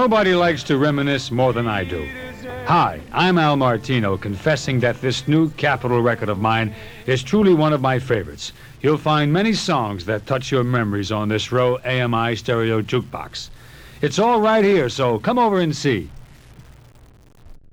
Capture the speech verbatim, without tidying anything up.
Nobody likes to reminisce more than I do. Hi, I'm Al Martino, confessing that this new Capitol record of mine is truly one of my favorites. You'll find many songs that touch your memories on this Row A M I stereo jukebox. It's all right here, so come over and see.